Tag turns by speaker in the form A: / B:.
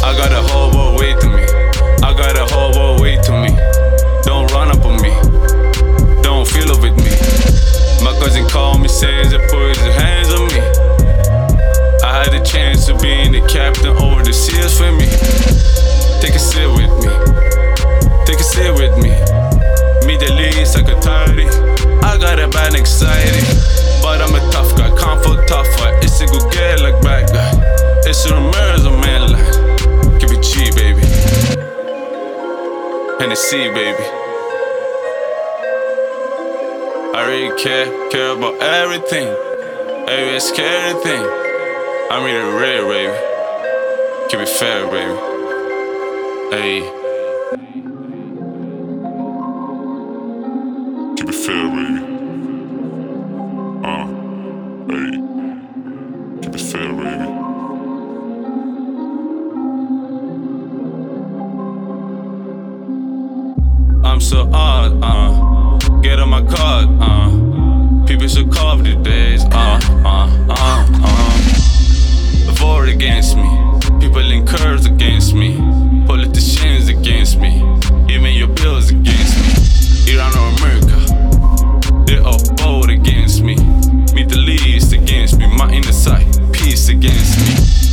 A: I got a whole world wait to me. I got a whole world wait to me. Don't run up on me. Don't feel it with me. My cousin called me, says he put his hands on me. I had the chance of being the captain over the seas for me. Take a sip with me. Take a sip with me. Me the least like a tidy. I got a bad anxiety, but I'm a tough guy, can't fall tougher. It's a good girl like bad guy. It's a rumors of man line. Keep it cheap, baby. Hennessy, baby. I really care about everything. Every scary thing. I'm really real, baby. Keep it fair, baby. Hey. Keep it fair, baby. Hey. Keep it fair, baby. I'm so odd, get on my card, people so cold these days, vote against me, people in curves against me, politicians against me, even your bills against me, Iran or America, they all vote against me, Middle East against me, my inner side, peace against me.